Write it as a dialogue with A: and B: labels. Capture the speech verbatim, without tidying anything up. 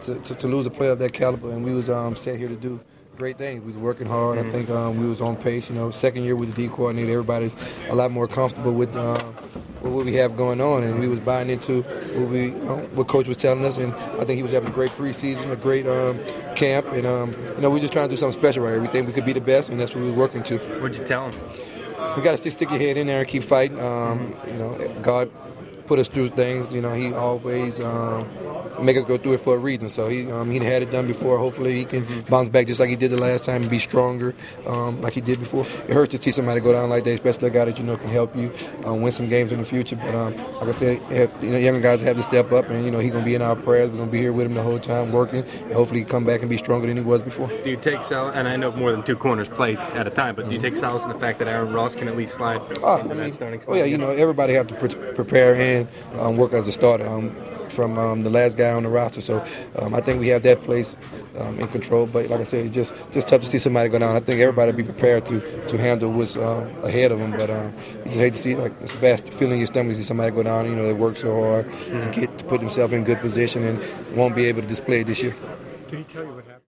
A: to, to, to lose a player of that caliber, and we was um, set here to do great things. We was working hard. I think um, we was on pace. You know, second year with the D coordinator, everybody's a lot more comfortable with, uh, with what we have going on, and we was buying into what we, you know, what coach was telling us. And I think he was having a great preseason, a great um, camp, and um, you know, we just trying to do something special right here. We think we could be the best, and that's what we was working to.
B: What'd you tell him?
A: We got to stick your head in there and keep fighting. Um, you know, God put us through things. You know, He always um, make us go through it for a reason. So he um, he had it done before. Hopefully he can bounce back just like he did the last time and be stronger um, like he did before. It hurts to see somebody go down like that, especially a guy that you know can help you uh, win some games in the future. But um, like I said, if, you know, younger guys have to step up, and you know he's gonna be in our prayers. We're gonna be here with him the whole time working, and hopefully he come back and be stronger than he was before.
B: Do you take solace, and I know more than two corners play at a time, but do you take solace in the fact that Aaron Ross can at least slide
A: oh,
B: into
A: I mean,
B: that starting spot?
A: Oh yeah, you know everybody have to pre- prepare and um, work as a starter. Um, from um, the last guy on the roster. So um, I think we have that place um, in control. But like I said, it's just just tough to see somebody go down. I think everybody be prepared to to handle what's um, ahead of them. But um, you just hate to see, like, it's a bad feeling in your stomach to see somebody go down. You know, they work so hard to get to put themselves in good position and won't be able to display it this year.
C: Can you tell you what happened?